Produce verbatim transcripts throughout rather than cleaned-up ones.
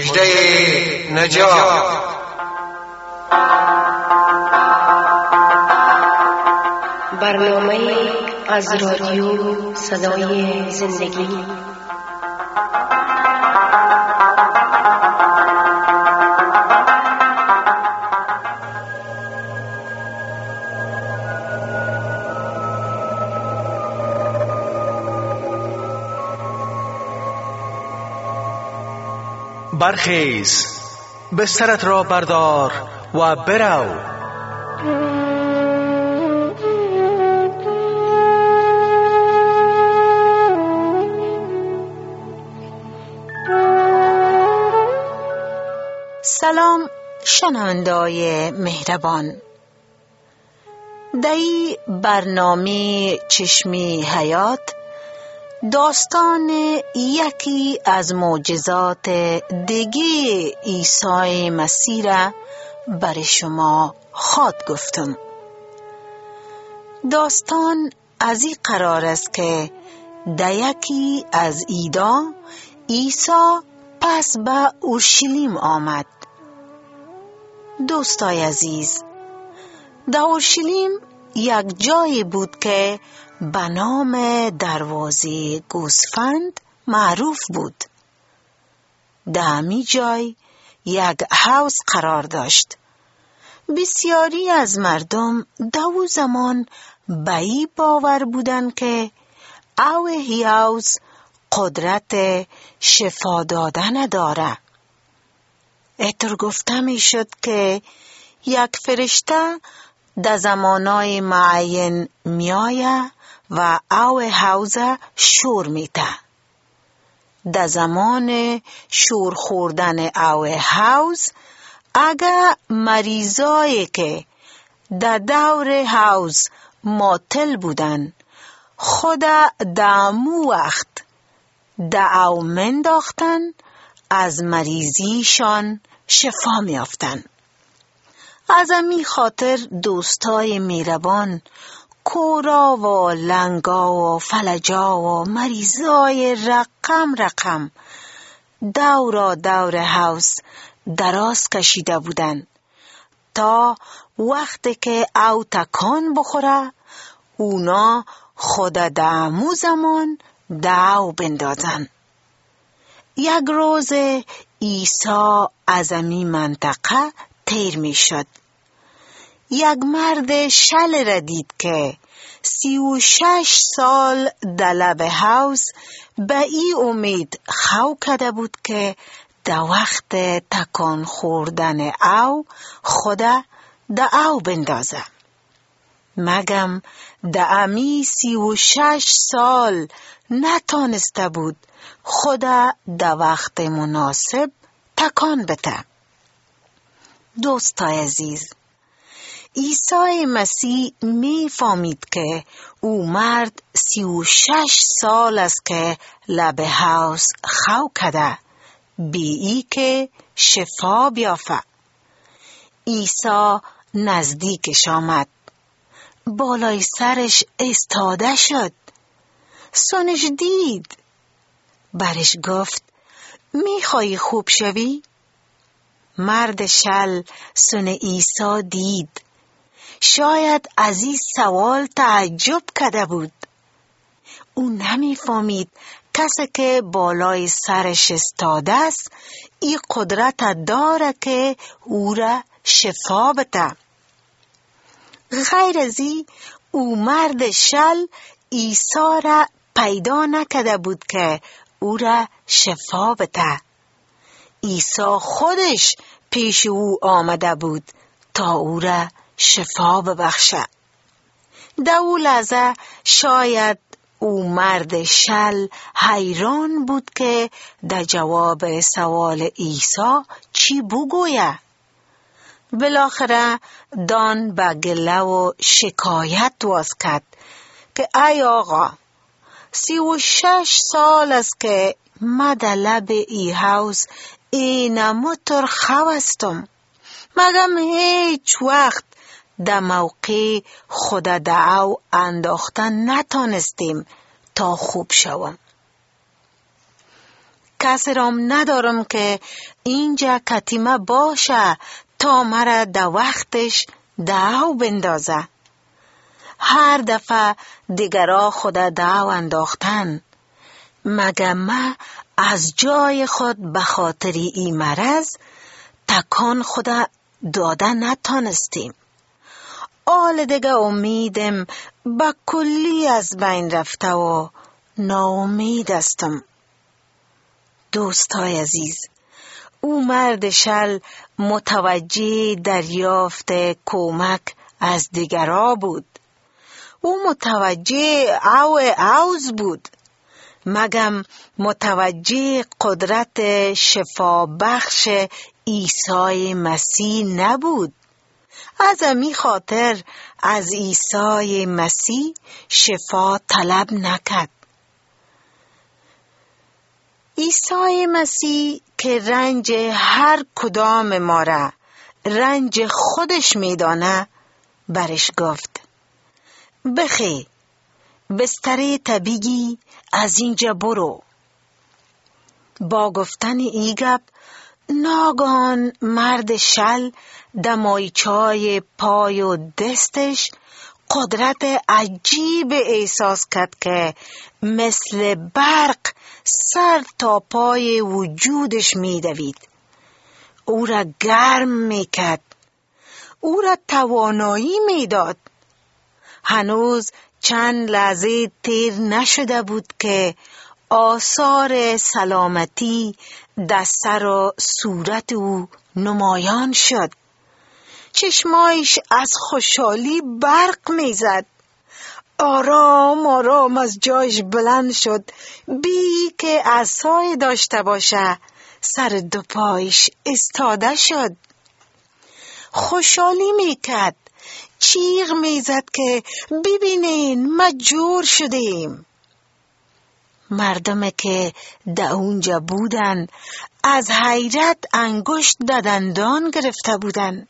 مژده نجات. برنامه از رادیو صدای زندگی. برخیز، بسترت را بردار و برو. سلام شنونده‌های مهربان. در این برنامه چشمی حیات داستان یکی از معجزات دیگه عیسی مسیح را برای شما خواد گفتم. داستان از این قرار است که در یکی از عیدا عیسی پس به اورشلیم آمد. دوستای عزیز، در اورشلیم یک جایی بود که به نام دروازه گوسفند معروف بود. در همی جای یک حوض قرار داشت. بسیاری از مردم در او زمان به این باور بودند که او حوض قدرت شفا دادن داره. اتر گفته می شد که یک فرشته در زمانای معین می آید و او حوض شور می ده. در زمان شور خوردن او حوض، اگر مریضایی که در دور حوض معطل بودن خود دامو وقت در او منداختن، از مریضیشان شفا می افتن. از امی خاطر دوستای میربان کورا و لنگا و فلجا و مریضای رقم رقم دورا دور حوض دراز کشیده بودن تا وقتی که او تکان بخوره اونا خود دامو زمان داو بندازن. یک روز عیسی از امی منطقه تیر می شد. یک مرد شل را دید که سی و شش سال در لب حوض به ای امید خو کده بود که در وقت تکان خوردن او خدا در او بندازه. مگم در امی سی و شش سال نتانسته بود خدا در وقت مناسب تکان بده. دوستای عزیز، عیسی مسیح می فهمید که او مرد سی و شش سال است که لب حوض خو کده بی ای که شفا بیافه. عیسی نزدیکش آمد، بالای سرش استاده شد، سنش دید، برش گفت میخوای خوب شوی؟ مرد شل سن عیسی دید، شاید از این سوال تعجب کرده بود. او نمی فهمید کسی که بالای سرش استاده است این قدرت داره که او را شفا بده. غیر از این او مرد شل عیسی را پیدا نکرده بود که او را شفا بده. عیسی خودش پیش او آمده بود تا او را شفا ببخشه. در او لحظه شاید او مرد شل حیران بود که در جواب سوال عیسی چی بگوید. بالاخره دان به گله و شکایت واز کرد که ای آقا، سی و شش سال است که ما در لب ای حوض اینمو تر خوستم، مگم هیچ وقت در موقع خود دعو انداختن نتانستیم تا خوب شوم. کسی رام ندارم که اینجا کتیمه باشه تا مرا در وقتش داو بندازه. هر دفعه دیگرا خود داو انداختن، مگه ما از جای خود به خاطر این مرض تکان خود داده نتانستیم. آل دیگه امیدم با کلی از بین رفته و ناامید استم. دوستای عزیز، او مرد شل متوجه دریافت کمک از دیگرا بود. او متوجه او اوز بود، مگم متوجه قدرت شفا بخش عیسی مسیح نبود. از امی خاطر از عیسی مسیح شفا طلب نکرد. عیسی مسیح که رنج هر کدام ما را رنج خودش میدانه برش گفت بخی بستر طبیعی از اینجا برو. با گفتن ای گپ ناگهان مرد شل دمایچای پای و دستش قدرت عجیب احساس کرد که مثل برق سر تا پای وجودش میدوید. او را گرم میکرد، او را توانایی میداد. هنوز چند لحظه تیر نشده بود که آثار سلامتی در سر و صورت او نمایان شد. چشمایش از خوشحالی برق میزد. آرام آرام از جایش بلند شد، بی که عصای داشته باشه. سر دو پایش استاده شد. خوشحالی میکرد، چیغ میزد که ببینین ما جور شدیم. مردم که در اونجا بودن از حیرت انگشت در دندان گرفته بودن.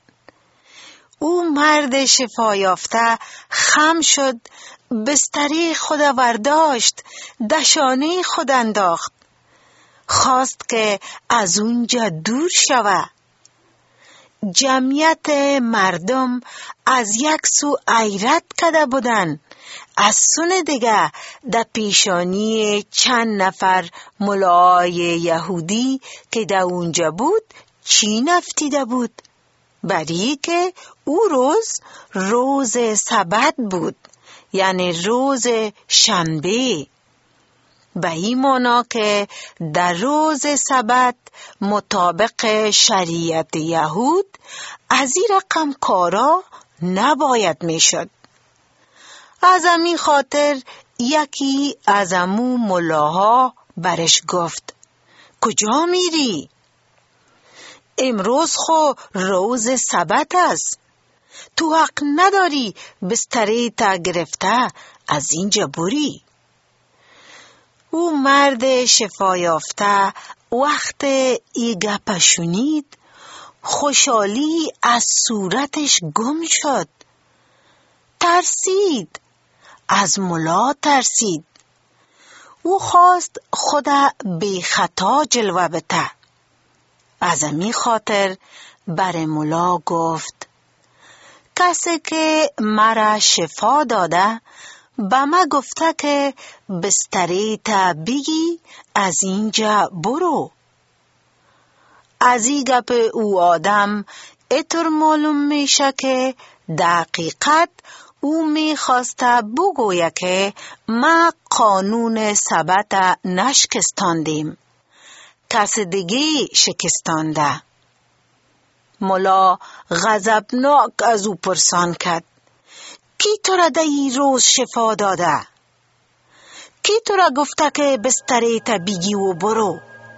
او مرد شفا یافته خم شد، بستری خود ورداشت، دشانه خود انداخت، خواست که از اونجا دور شود. جمعیت مردم از یک سو حیرت کرده بودن، از سون دیگه در پیشانی چند نفر ملای یهودی که در اونجا بود چی نفتیده بود؟ بری که او روز روز سبت بود، یعنی روز شنبه. به این معنا که در روز سبت مطابق شریعت یهود از این رقم کارا نباید میشد. از همین خاطر یکی از امو ملاها برش گفت کجا میری؟ امروز خو روز سبت است، تو حق نداری بستری تا گرفته از اینجا بری. او مرد شفا یافته وقت ای گپ شنید خوشحالی از صورتش گم شد. ترسید، از ملا ترسید. او خواست خدا بی خطا جلوه بده. از امی خاطر بر ملا گفت کسی که مرا شفا داده با ما گفته که بستری تا بگی از اینجا برو. از این گپ او آدم اتر معلوم میشه که دقیقت او میخواسته بگویه که ما قانون سبت نشکستاندیم، کس دیگه شکستانده. ملا غضبناک از او پرسان کرد کی تو را در این روز شفا داده؟ کی تو را گفته که بستری تا بگی و برو؟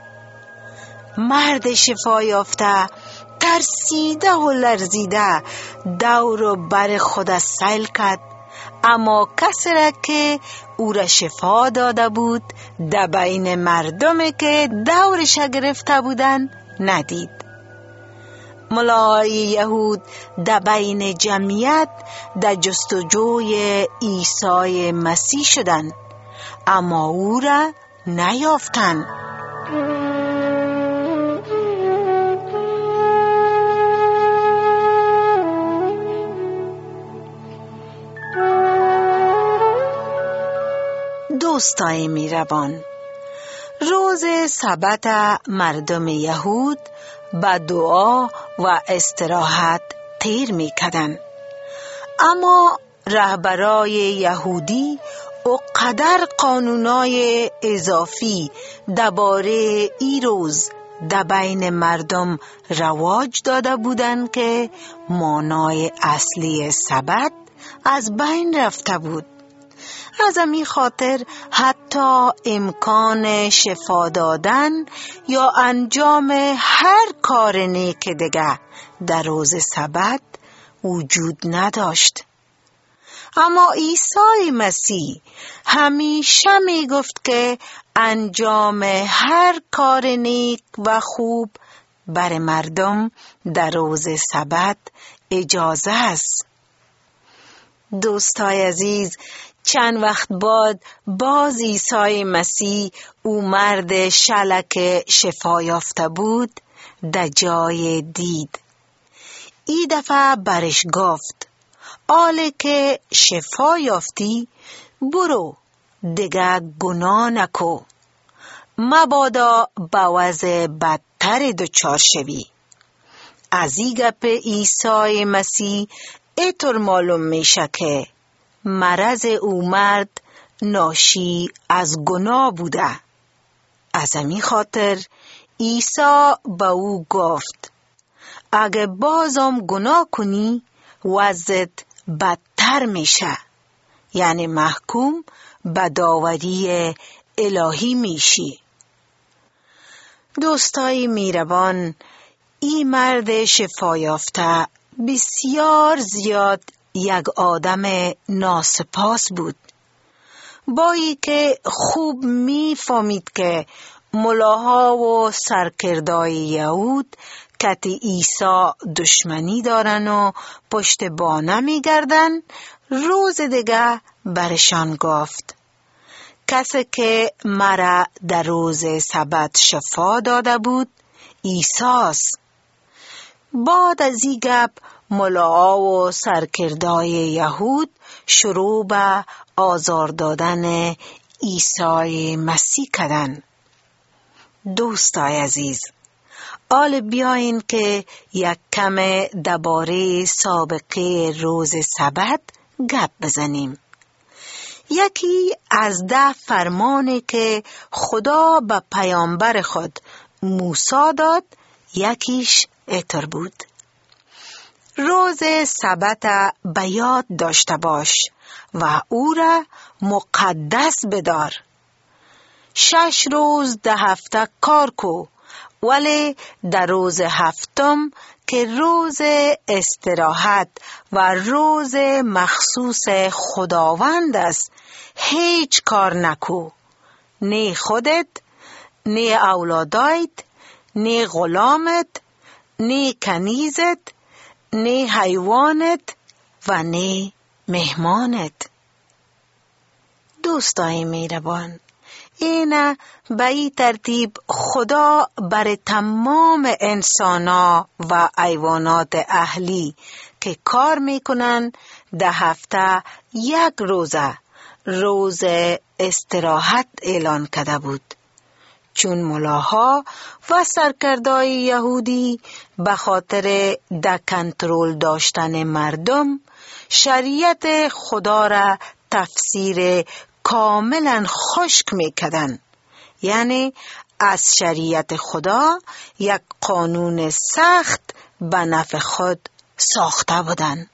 مرد شفا یافته ترسیده و لرزیده دور و بر خود سیل کرد، اما کسی را که او را شفا داده بود در بین مردم که دورش گرفته بودن ندید. ملای یهود در بین جمعیت در جستجوی عیسی مسیح شدند، اما او را نیافتند. دوستای میربان، روز سبت مردم یهود با دعا و استراحت تیر میکردن، اما رهبرای یهودی او قدر قانونای اضافی درباره ای روز در بین مردم رواج داده بودند که معنای اصلی سبت از بین رفته بود. از همین خاطر حتی امکان شفا دادن یا انجام هر کار نیک دیگه در روز سبت وجود نداشت. اما عیسی مسیح همیشه می گفت که انجام هر کار نیک و خوب بر مردم در روز سبت اجازه است. دوستای عزیز، چند وقت بعد باز عیسی مسیح او مرد شلک شفا یافته بود در جای دید. ای دفعه برش گفت آله که شفا یافتی، برو دیگه گناه نکو، مبادا به وضع بدتر دچار شوی. از این گپ عیسی مسیح اینطور معلوم میشه که مرض او مرد ناشی از گناه بوده. از همین خاطر عیسی به او گفت اگه بازم گناه کنی وضعت بدتر میشه، یعنی محکوم به داوری الهی میشی. دوستای میربان، این مرد شفا یافته بسیار زیاد یک آدم ناسپاس بود، بایی که خوب میفهمید که ملاها و سرکردای یهود کت عیسی دشمنی دارن و پشت بانه میگردن. روز دیگه برشان گفت کسی که مرا در روز سبت شفا داده بود عیسی است. بعد از این گپ ملاها و سرکردای یهود شروع به آزار دادن عیسی مسیح کردند. دوستای عزیز، آل بیاین که یک کم درباره سابقه روز سبت گپ بزنیم. یکی از ده فرمانی که خدا به پیامبر خود موسی داد، یکیش اینطور بود: روز سبت به یاد داشته باش و او را مقدس بدار. شش روز ده هفته کار کو، ولی در روز هفتم که روز استراحت و روز مخصوص خداوند است هیچ کار نکو، نه خودت، نه اولادایت، نه غلامت، نه کنیزت، نه حیوانت و نه مهمانت. دوستای میربان، این به این ترتیب خدا بر تمام انسانا و حیوانات اهلی که کار میکنن ده هفته یک روزه روز استراحت اعلان کرده بود، چون ملاها و سرکردای یهودی به خاطر ده کنترل داشتن مردم شریعت خدا را تفسیر کاملا خشک میکردن، یعنی از شریعت خدا یک قانون سخت به نفع خود ساخته بودن.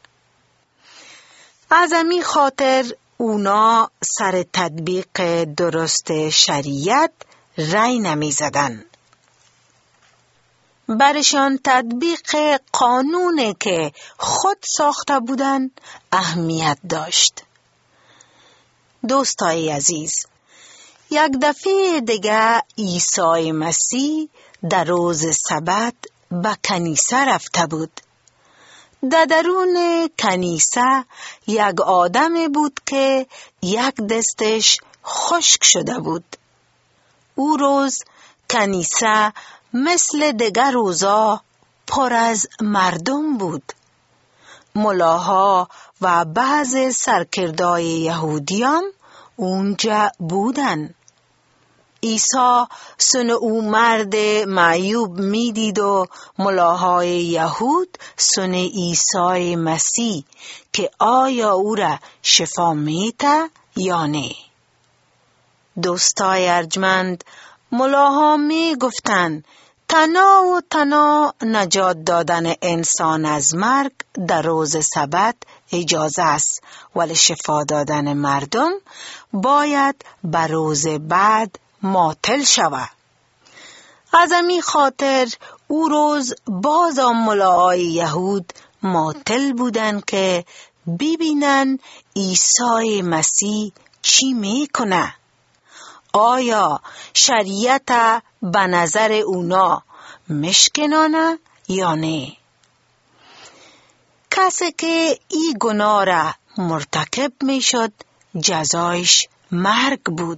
از همین خاطر اونا سر تطبیق درست شریعت رای نمی زدن. برشان تطبیق قانون که خود ساخته بودن اهمیت داشت. دوستای عزیز، یک دفعه دیگه عیسی مسیح در روز سبت به کنیسه رفته بود. در درون کنیسه یک آدم بود که یک دستش خشک شده بود. او روز کنیسه مثل دیگر روزا پر از مردم بود. ملاها و بعض سرکردای یهودیان اونجا بودن. عیسی سن او مرد معیوب می دید و ملاهای یهود سن عیسی مسیح که آیا او را شفا میده یا نه. دوستای ارجمند، ملاها می گفتن تنها و تنها نجات دادن انسان از مرگ در روز سبت اجازه است، ولی شفا دادن مردم باید بر روز بعد معطل شود. از همین خاطر او روز باز ملاهای یهود معطل بودن که ببینن عیسی مسیح چی میکنه. آیا شریعت به نظر اونا مشکنانه یا نه؟ کسی که این گناه را مرتکب می شد جزایش مرگ بود.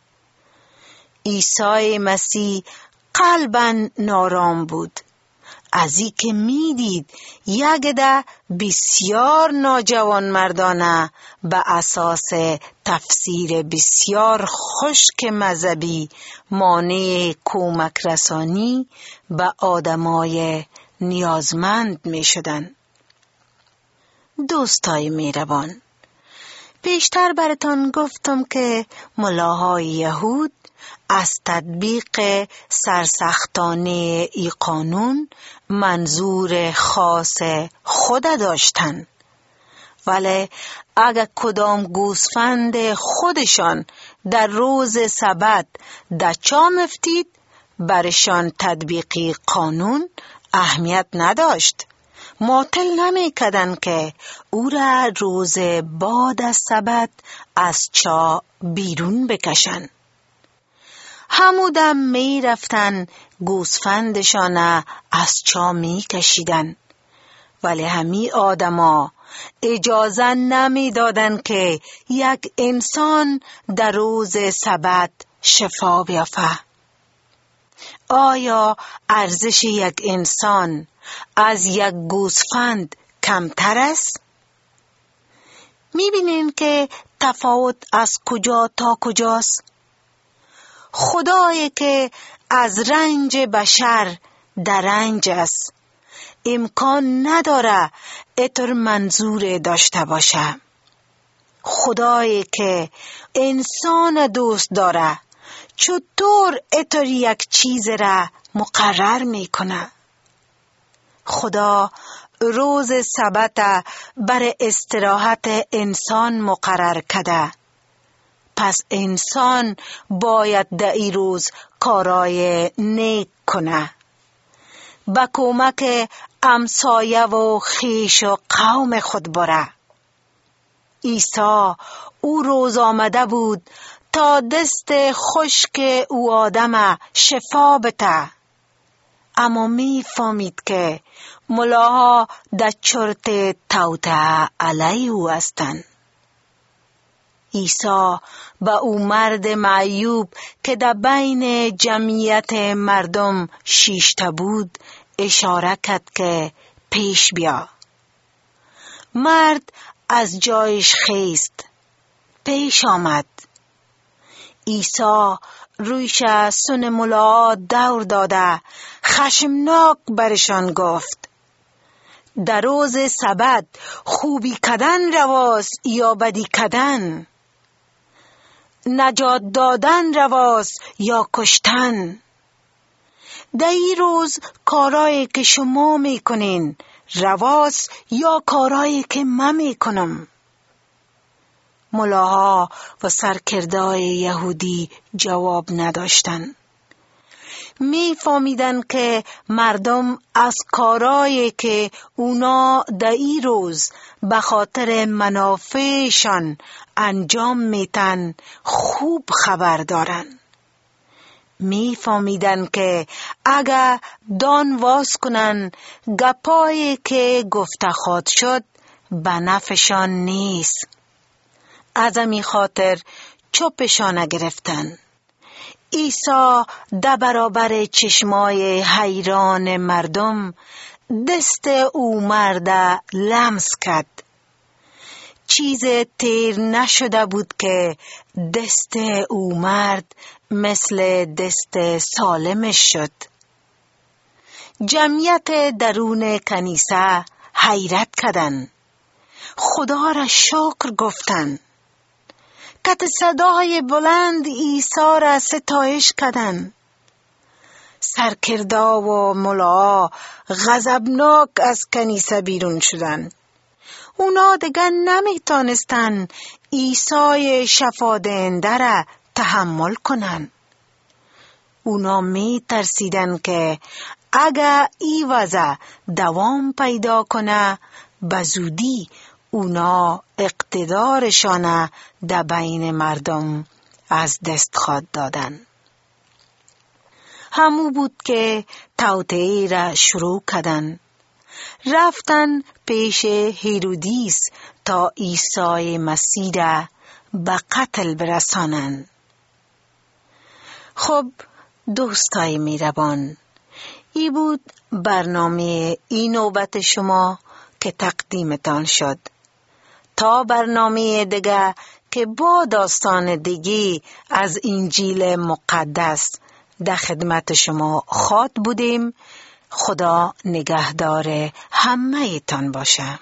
عیسی مسیح قلباً نارام بود، از این که می دید یک ده بسیار نوجوان مردانه به اساس تفسیر بسیار خشک مذهبی مانع کمک رسانی به آدمای نیازمند می شدن. دوستای مهربان، پیشتر براتان گفتم که ملاهای یهود از تطبیق سرسختانه ای قانون منظور خاص خود داشتن، ولی اگر کدام گوسفند خودشان در روز سبت دچا افتید، برشان تطبیقی قانون اهمیت نداشت. معطل نمی کردن که او را روز بعد از سبت از چا بیرون بکشن. همودم می رفتن گوسفندشان از چا می کشیدن، ولی همی آدما اجازه نمی دادن که یک انسان در روز سبت شفا بیافته. آیا ارزش یک انسان از یک گوسفند کمتر است؟ می بینین که تفاوت از کجا تا کجاست؟ خدایی که از رنج بشر در رنج است، امکان نداره اتر منظور داشته باشه. خدایی که انسان دوست داره چطور اتر یک چیز را مقرر میکنه؟ خدا روز سبت بر استراحت انسان مقرر کرده، پس انسان باید در این روز کارای نیک کنه، با کمک همسایه و خویش و قوم خود بره. عیسی او روز آمده بود تا دست خشک او آدم شفا بده، اما می فهمید که ملاها در چرت توته علی او هستند. عیسی با او مرد معیوب که در بین جمعیت مردم شیشته بود اشاره کرد که پیش بیا. مرد از جایش خیست، پیش آمد. عیسی رویش سن ملا دور داده خشمناک برشان گفت: در روز سبت خوبی کدن رواست یا بدی کدن؟ نجات دادن رواست یا کشتن؟ در این روز کارایی که شما میکنین رواست یا کارایی که من میکنم؟ ملاها و سرکردای یهودی جواب نداشتن. می فهمیدن که مردم از کارایی که اونا در این روز به خاطر منافعشان انجام میتن خوب خبر دارن. می فهمیدن که اگه دان واس کنن گپایی که گفته خواهد شد به نفعشان نیست. از همین خاطر چوبشان گرفتن. عیسی در برابر چشمای حیران مردم دست او مرد لمس کرد. چیز تیر نشده بود که دست او مرد مثل دست سالمش شد. جمعیت درون کنیسه حیرت کردن، خدا را شکر گفتن، کت صدای بلند عیسی را ستایش کردن. سرکردا و ملا غضبناک از کنیسه بیرون شدن. اونا دیگر نمیتونستن عیسی شفادهنده را تحمل کنن. اونا میترسیدن که اگر ای وضع دوام پیدا کنه بزودی اونا اقتدارشان در بین مردم از دست خود دادن. همو بود که توطئه را شروع کردن. رفتن پیش هیرودیس تا عیسی مسیح را به قتل برسانند. خب دوستای میربان، ای بود برنامه این نوبت شما که تقدیمتان شد. تا برنامه دیگه که با داستان دیگه از انجیل مقدس در خدمت شما خواهد بودیم. خدا نگهدار همه تان باشه.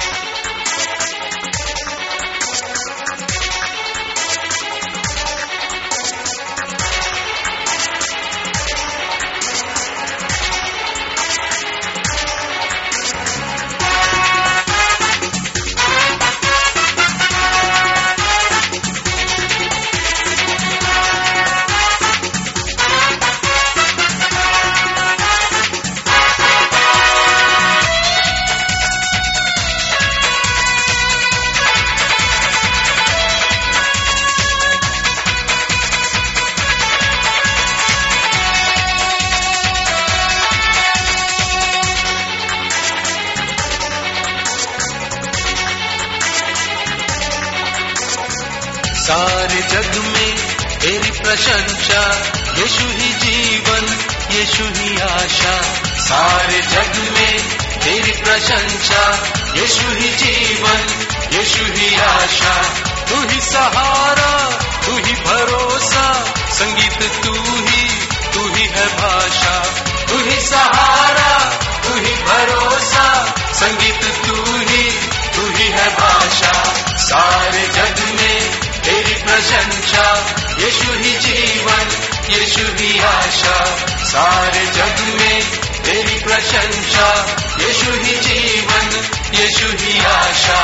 सारे जग में तेरी प्रशंसा, यीशु ही जीवन, यीशु ही आशा। सारे जग में तेरी प्रशंसा, यीशु ही जीवन, यीशु ही आशा। तू ही सहारा, तू ही भरोसा, संगीत तू ही, तू ही है भाषा। तू ही सहारा, तू ही भरोसा, संगीत तू ही, तू ही है भाषा। सारे जग में तेरी प्रशंसा, यीशु ही जीवन, यीशु ही आशा। सारे जग में तेरी प्रशंसा, यीशु ही जीवन, यीशु ही आशा।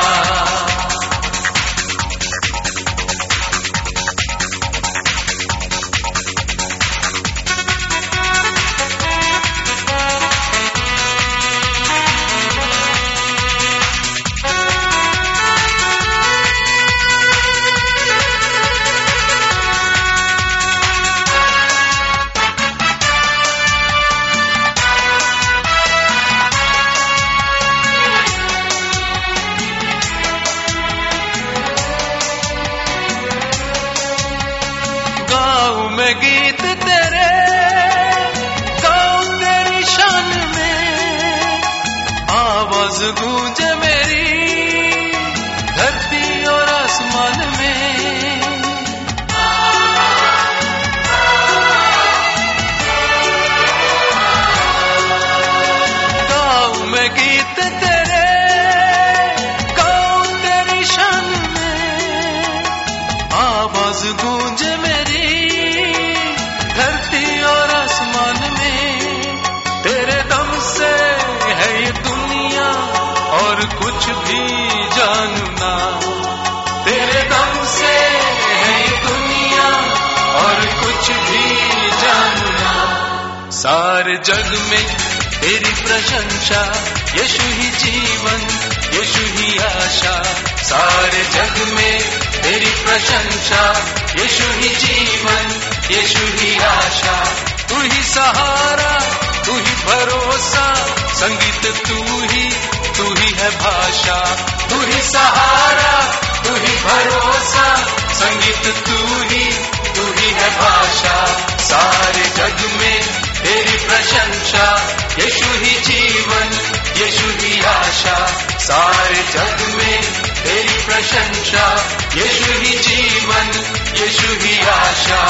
गीत तेरे गाऊं तेरी शान में, आवाज गूंजे मेरी धरती और आसमान में। गाऊं मैं गीत तेरे, गाऊं तेरी शान में, आवाज गूंजे मेरी धरती और आसमान में। तेरे दम से है ये दुनिया और कुछ भी जानू ना। तेरे दम से है ये दुनिया और कुछ भी जानू ना। सारे जग में तेरी प्रशंसा, यीशु ही जीवन, यीशु ही आशा। सारे जग में तेरी प्रशंसा, यीशु ही जीवन, यीशु ही आशा। तू ही सहारा, तू ही भरोसा, संगीत तू ही, तू ही है भाषा। तू ही सहारा, तू ही भरोसा, संगीत तू ही, तू ही है भाषा। सारे जग में तेरी प्रशंसा, यीशु ही जीवन, यीशु ही आशा। सारे जग में तेरी प्रशंसा, प्रशंसा, यीशु ही जीवन, यीशु ही आशा।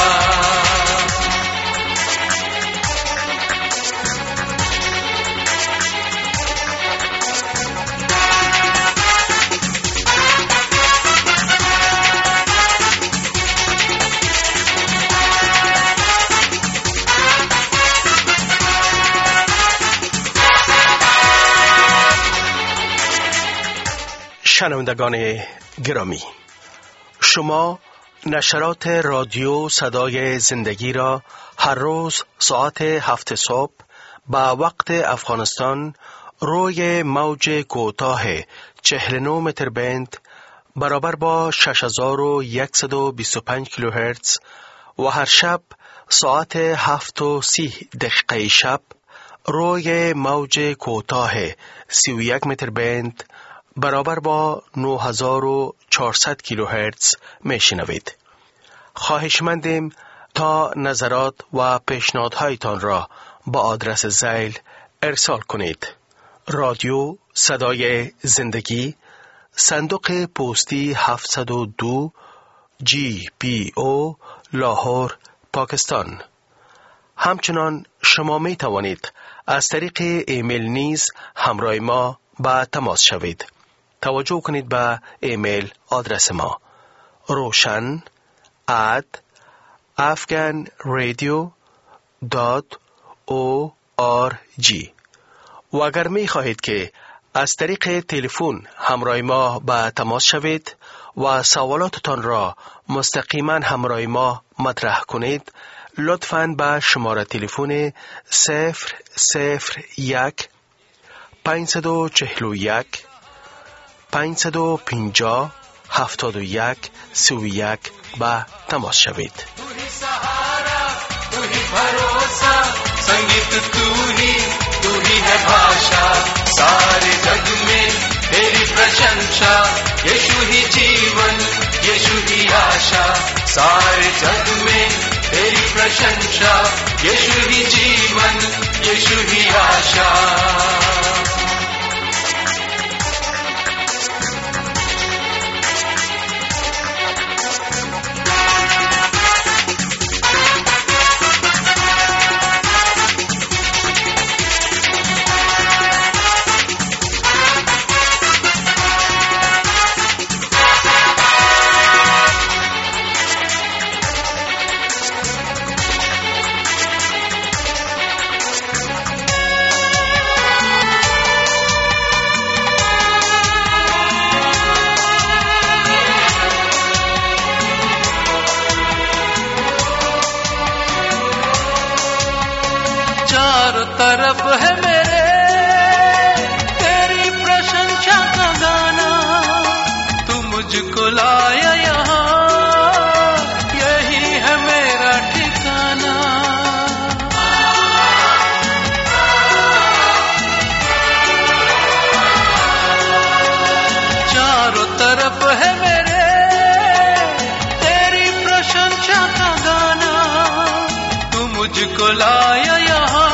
شنوندگان گرامی، شما نشرات رادیو صدای زندگی را هر روز ساعت هفت صبح با وقت افغانستان روی موج کوتاه چهل و نه متر بند برابر با شش هزار و صد و بیست و پنج کیلوهرتز و هر شب ساعت هفت و سی دقیقه شب روی موج کوتاه سی و یک متر بند برابر با نه هزار و چهارصد کیلوهرتز میشنوید. خواهشمندیم تا نظرات و پیشنهادهایتان را با آدرس زیل ارسال کنید. رادیو صدای زندگی، صندوق پستی هفتصد و دو جی پی او، لاهور، پاکستان. همچنان شما می توانید از طریق ایمیل نیز همراه ما با تماس شوید. توجه کنید به ایمیل آدرس ما روشن ات افغان رادیو دات او آر جی. و اگر می خواهید که از طریق تلفن همراه ما با تماس شوید و سوالاتتان را مستقیما همراه ما مطرح کنید، لطفاً به شماره تلفن صفر صفر یک پنجصد و چهل و یک پنجصد و پنجاه هفتاد و یک سی و یک با تماس شوید. तू ही सहारा, तू ही भरोसा, संगीत तू ही, तू ही है भाषा। सारे जग में तेरी प्रशंसा, यीशु ही जीवन, यीशु ही आशा। सारे जग में तेरी प्रशंसा, यीशु ही जीवन, यीशु ही आशा। तरफ है मेरे तेरी प्रशंसा का गाना, तू मुझको लाया यहाँ, यही है मेरा ठिकाना। चारों तरफ है मेरे तेरी प्रशंसा का गाना, तू मुझको लाया यहाँ,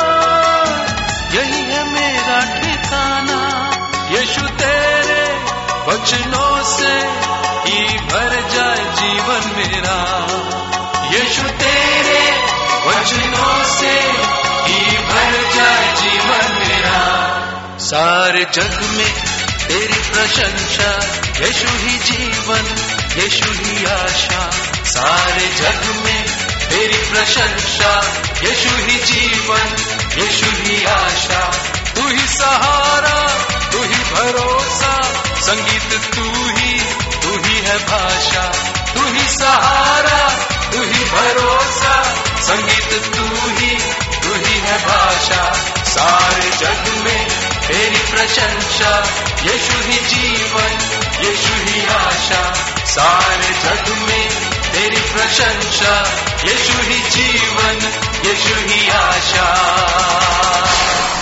यही है मेरा ठिकाना। यीशु तेरे वचनों से ही भर जाए जीवन मेरा, यीशु तेरे वचनों से ही भर जाए जीवन मेरा। सारे जग में तेरी प्रशंसा, यीशु ही जीवन, यीशु ही आशा। सारे जग में तेरी प्रशंसा, यीशु ही जीवन, यीशु ही आशा। तू ही सहारा, तू ही भरोसा, संगीत तू ही, तू ही है भाषा। तू ही सहारा, तू ही भरोसा, संगीत तू ही, तू ही है भाषा। सारे जग में तेरी प्रशंसा, यीशु ही जीवन, यीशु ही आशा। सारे जग में तेरी प्रशंसा, यीशु ही जीवन, यीशु ही आशा।